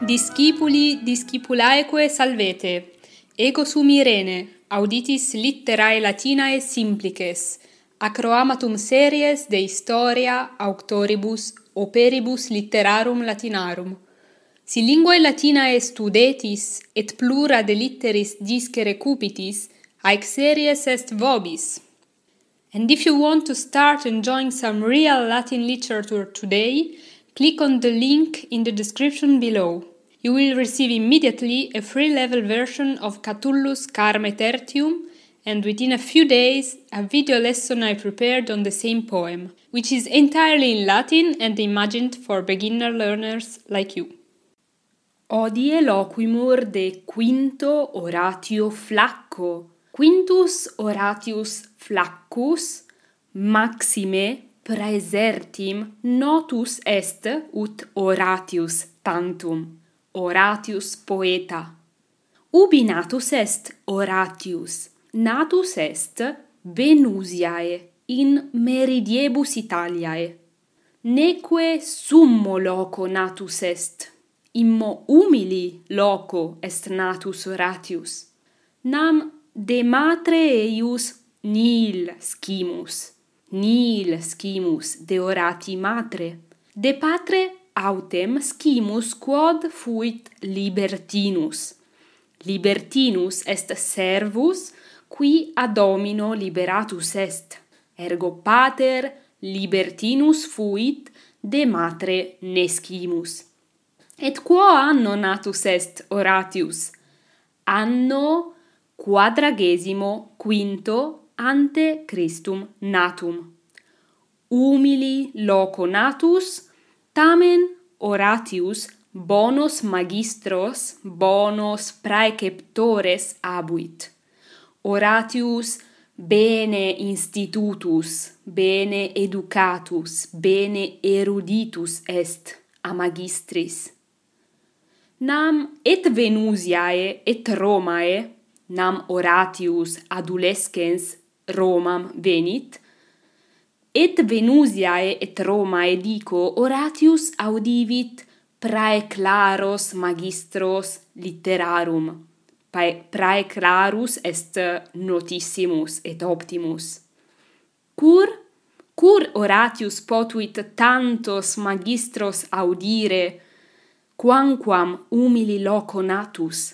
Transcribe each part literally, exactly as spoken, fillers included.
Discipuli discipulaeque salvete, ego sum Irene, auditis litterae Latinae simplices, acroamatum series de historia auctoribus operibus litterarum Latinarum. Si linguae Latinae studetis et plura de litteris discere cupitis, haec series est vobis. And if you want to start enjoying some real Latin literature today, click on the link in the description below. You will receive immediately a free level version of Catullus Carme Tertium, and within a few days, a video lesson I prepared on the same poem, which is entirely in Latin and imagined for beginner learners like you. Hodie loquimur de Quinto Horatio Flacco. Quintus Horatius Flaccus maxime praesertim notus est ut Horatius tantum, Horatius poeta. Ubi natus est Horatius? Natus est Venusiae, in meridiebus Italiae. Neque summo loco natus est, immo humili loco est natus Horatius. Nam de matre eius nihil scimus, nihil scimus de Horati matre. De patre autem scimus quod fuit libertinus. Libertinus est servus qui ad homino liberatus est. Ergo pater libertinus fuit, de matre nescimus. Et quo anno natus est Horatius? Anno quadragesimo quinto ante Christum natum. Humili loco natus, tamen Horatius bonos magistros, bonos praeceptores abuit. Horatius bene institutus, bene educatus, bene eruditus est a magistris. Nam et Venusiae et Romae, nam Horatius adolescens Romam venit, et Venusiae et Romae dico Horatius audivit praeclaros magistros litterarum. Praeclarus est notissimus et optimus. Cur, cur Horatius potuit tantos magistros audire, quamquam humili loco natus?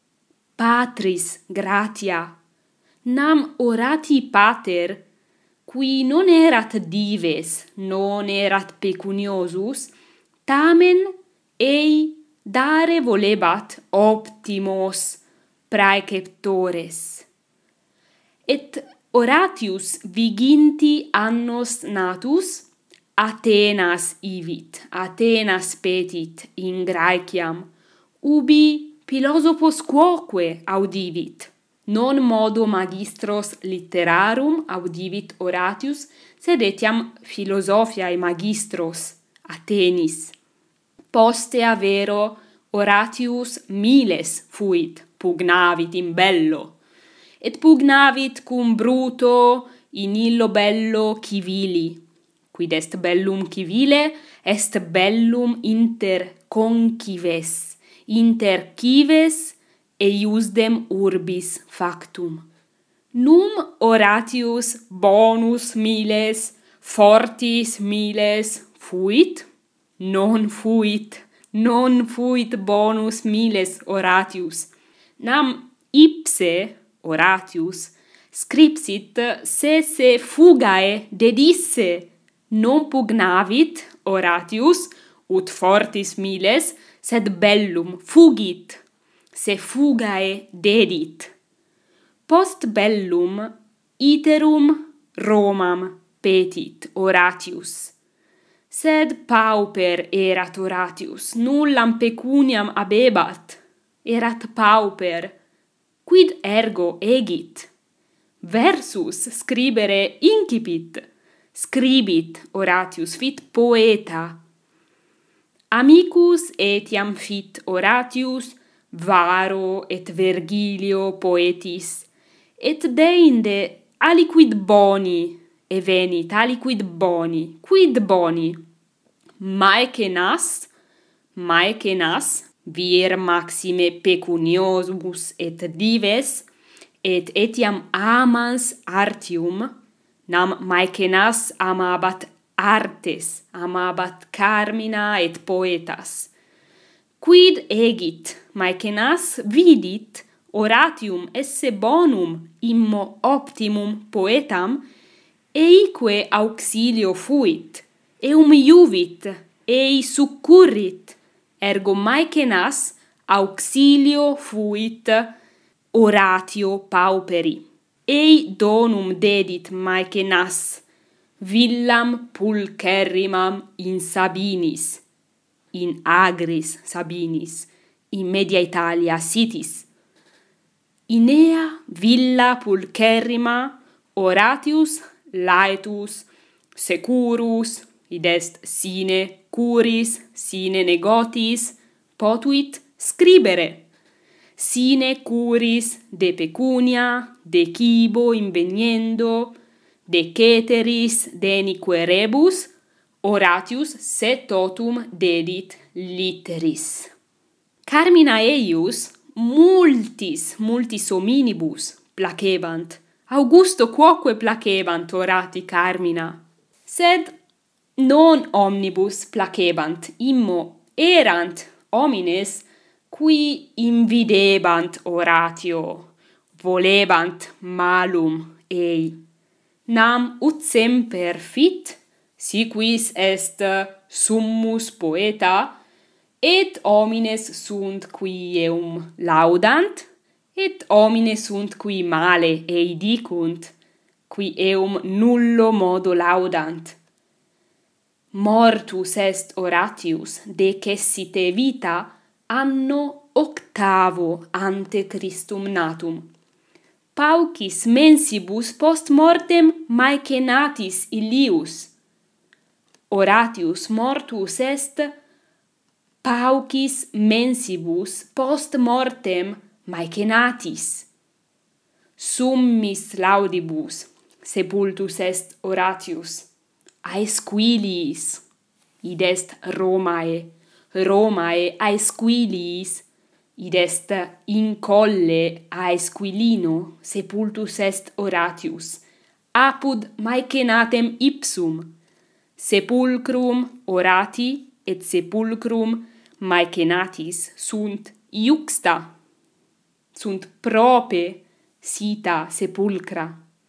Patris gratia. Nam Horati pater, qui non erat dives, non erat pecuniosus, tamen ei dare volebat optimos praeceptores. Et Horatius viginti annos natus, Athenas ivit, Athenas petit in Graeciam, ubi philosophos quoque audivit. Non modo magistros litterarum audivit Horatius, sed etiam philosophiae magistros Athenis. Postea vero Horatius miles fuit, pugnavit in bello, et pugnavit cum Bruto in illo bello civili. Quid est bellum civile? Est bellum inter concives, inter cives eiusdem urbis factum. Num Horatius bonus miles, fortis miles fuit? Non fuit, non fuit bonus miles Horatius. Nam ipse Horatius scripsit se se fugae dedisse. Non pugnavit Horatius ut fortis miles, sed bellum fugit, se fugae dedit. Post bellum iterum Romam petit Horatius. Sed pauper erat Horatius, nullam pecuniam abebat, erat pauper. Quid ergo egit? Versus scribere incipit. Scribit Horatius, fit poeta. Amicus etiam fit Horatius, Varo et Vergilio poetis, et deinde aliquid boni evenit, aliquid boni. Quid boni? Maecenas, Maecenas, vir maxime pecuniosus et dives, et etiam amans artium, nam Maecenas amabat artes, amabat carmina et poetas. Quid egit Maecenas vidit oratium esse bonum immo optimum poetam, eique auxilio fuit, eum iuvit, ei succurrit, ergo Maecenas auxilio fuit oratio pauperi. Ei donum dedit Maecenas villam pulcherrimam in Sabinis, in agris Sabinis, in media Italia sitis. In ea villa pulcherrima oratius laetus securus, id est sine curis, sine negotis, potuit scribere. Sine curis de pecunia, de cibo inveniendo, de ceteris denique rebus, oratius se totum dedit litteris. Carmina eius multis, multis hominibus placebant, Augusto quoque placebant orati carmina, sed non omnibus placebant, immo erant homines qui invidebant oratio, volebant malum ei. Nam ut semper fit, si quis est summus poeta, et homines sunt qui eum laudant, et homines sunt qui male ei dicunt, qui eum nullo modo laudant. Mortus est Horatius decessite vita anno octavo ante Christum natum. Paucis mensibus post mortem Maecenatis Ilius. Horatius mortus est paucis mensibus post mortem Maecenatis. Summis laudibus sepultus est Horatius aesquiliis, id est Romae, Romae aesquiliis, id est in colle Aesquilino sepultus est Horatius, apud Maecenatem ipsum, sepulcrum Horati et sepulcrum Maecenatis sunt iuxta, sunt prope sita sepulcra.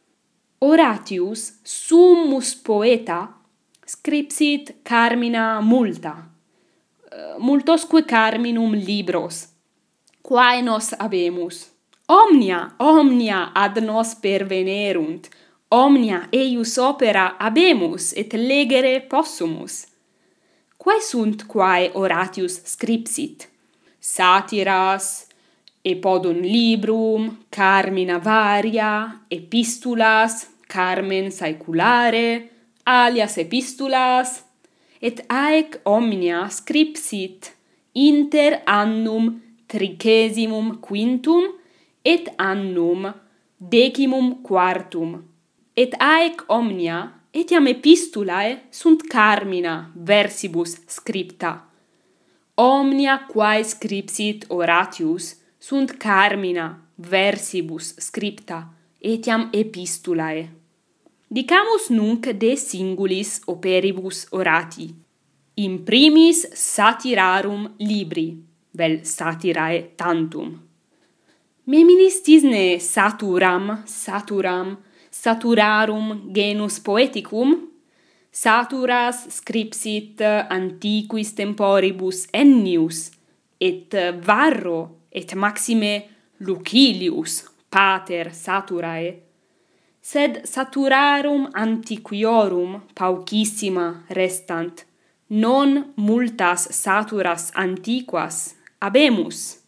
Horatius summus poeta scripsit carmina multa, multosque carminum libros, quae nos habemus. Omnia, omnia ad nos pervenerunt, omnia eius opera habemus et legere possumus. Quae sunt quae Horatius scripsit? Satiras, epodum librum, carmina varia, epistulas, carmen saeculare, alias epistulas, et aec omnia scripsit inter annum tricesimum quintum et annum decimum quartum. Et aec omnia etiam epistulae sunt carmina versibus scripta. Omnia quae scripsit Horatius sunt carmina versibus scripta, etiam epistulae. Dicamus nunc de singulis operibus Horati. In primis satirarum libri, vel satirae tantum. Meminis tisne saturam, saturam, saturarum genus poeticum? Saturas scripsit antiquis temporibus Ennius, et Varro, et maxime Lucilius, pater saturae. Sed saturarum antiquiorum paucissima restant, non multas saturas antiquas habemus.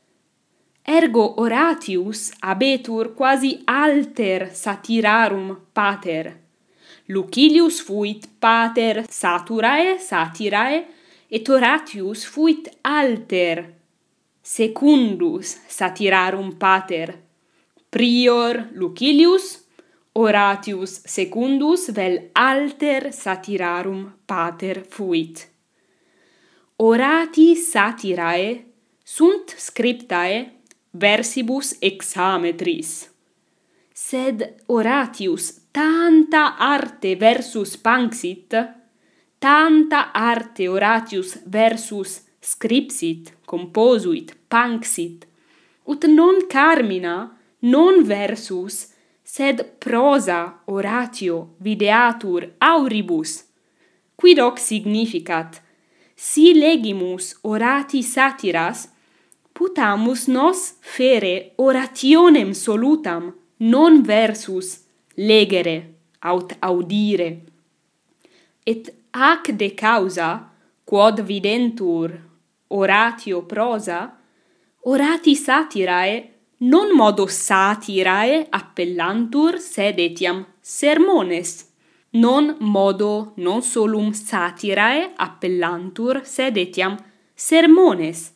Ergo Horatius habetur quasi alter satirarum pater. Lucilius fuit pater saturae, satirae, et Horatius fuit alter secundus satirarum pater. Prior Lucilius, Horatius secundus vel alter satirarum pater fuit. Horati satirae sunt scriptae versibus hexametris. Sed Horatius tanta arte versus panxit, tanta arte Horatius versus scripsit, composuit, panxit, ut non carmina, non versus, sed prosa Horatio videatur auribus. Quid hoc significat? Si legimus Horati satiras, putamus nos fere orationem solutam, non versus legere, aut audire. Et ac de causa, quod videntur Horatio prosa, Horati satirae non modo satirae appellantur, sed etiam sermones. Non modo non solum satirae appellantur, sed etiam sermones.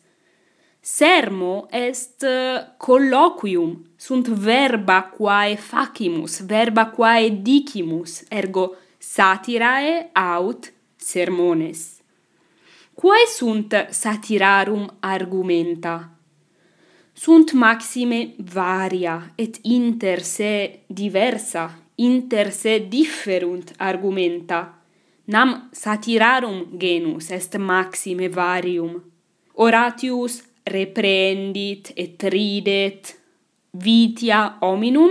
Sermo est colloquium, sunt verba quae facimus, verba quae dicimus, ergo satirae aut sermones. Quae sunt satirarum argumenta? Sunt maxime varia et inter se diversa, inter se differunt argumenta. Nam satirarum genus est maxime varium. Horatius reprehendit et ridet vitia hominum,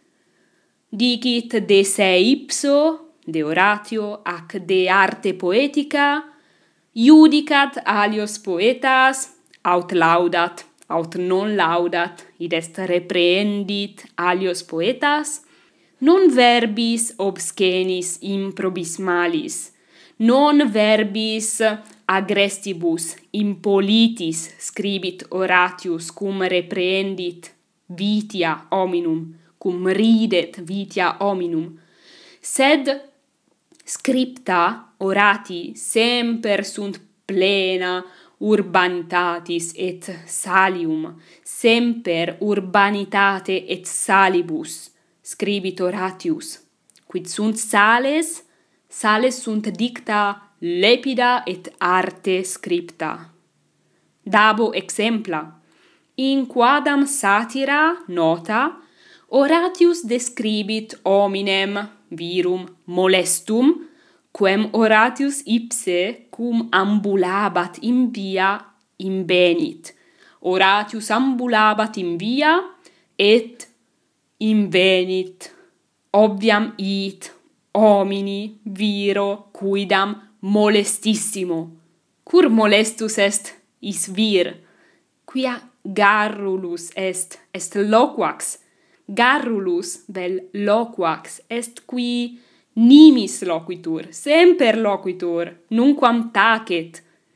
dicit de se ipso, de Horatio, ac de arte poetica, iudicat alios poetas, aut laudat, aut non laudat, id est reprehendit alios poetas, non verbis obscenis improbis malis, non verbis agrestibus impolitis scribit Horatius cum reprehendit vitia hominum, cum ridet vitia hominum, sed scripta Horati semper sunt plena urbanitatis et salium, semper urbanitate et salibus, scribit Horatius. Quid sunt sales? Sales sunt dicta lepida et arte scripta. Dabo exempla. In quadam satira nota, Horatius describit hominem virum molestum, quem Horatius ipse cum ambulabat in via invenit. Horatius ambulabat in via et invenit. Obviam it homini viro quidam molestissimo. Cur molestus est is vir? Quia garrulus est, est loquax. Garrulus vel loquax est qui nimis loquitur, semper loquitur, nunquam tacet.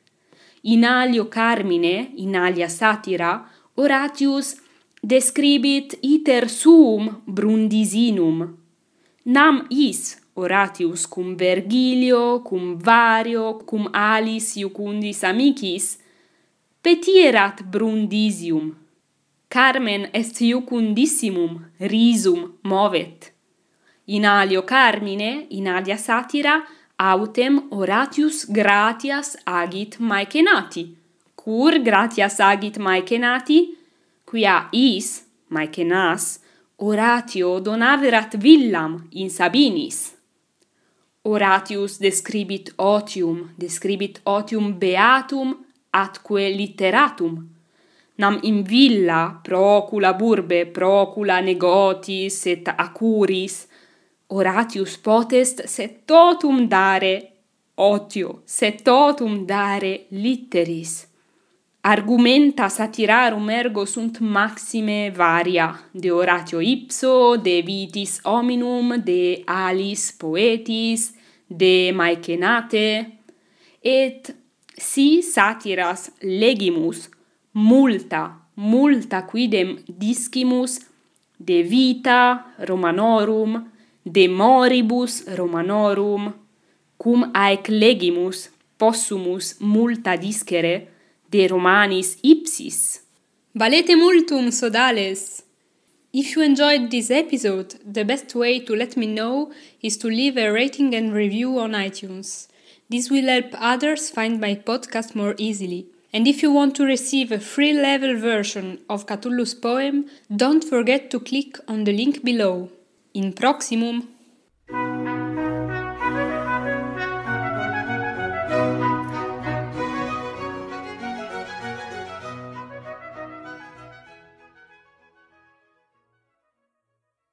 In alio carmine, in alia satira, Horatius describit iter suum Brundisinum. Nam is Horatius cum Vergilio, cum Vario, cum alis iucundis amicis petierat Brundisium. Carmen est iucundissimum, risum movet. In alio carmine, in alia satira, autem Horatius gratias agit Maecenati. Cur gratias agit Maecenati? Quia is, Maecenas, Horatio donaverat villam in Sabinis. Horatius describit otium, describit otium beatum atque literatum. Nam in villa procula burbe, procula negotis et acuris, Horatius potest se totum dare otio, se totum dare litteris. Argumenta satirarum ergo sunt maxime varia, de Horatio ipso, de vitis hominum, de alis poetis, de Maecenate, et si satiras legimus multa, multa quidem discimus de vita Romanorum, de moribus Romanorum, cum aec legimus possumus multa discere de Romanis ipsis. Valete multum, sodales! If you enjoyed this episode, the best way to let me know is to leave a rating and review on iTunes. This will help others find my podcast more easily. And if you want to receive a free level version of Catullus' poem, don't forget to click on the link below. In proximum!